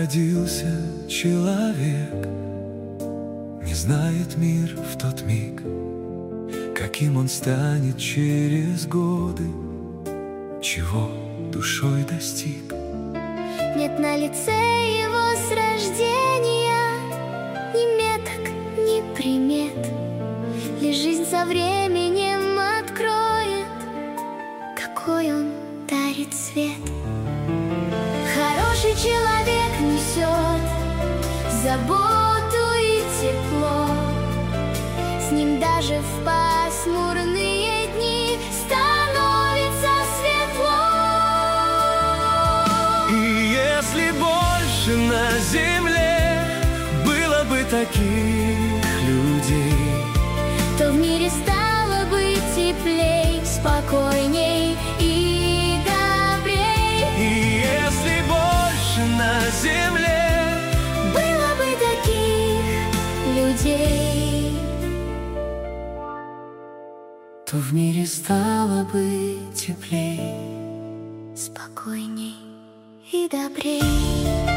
родился человек, не знает мир в тот миг, каким он станет через годы, чего душой достиг. Нет на лице его с рождения ни меток, ни примет. Лишь жизнь со временем откроет, какой он дарит свет. Хороший человек несет заботу и тепло, с ним даже в пасмурные дни становится светло. И если больше на земле было бы таких людей, то в мире стало бы теплей, спокойней и добрей. и если больше на земле Было бы таких людей, то в мире стало бы теплей, спокойней и добрей.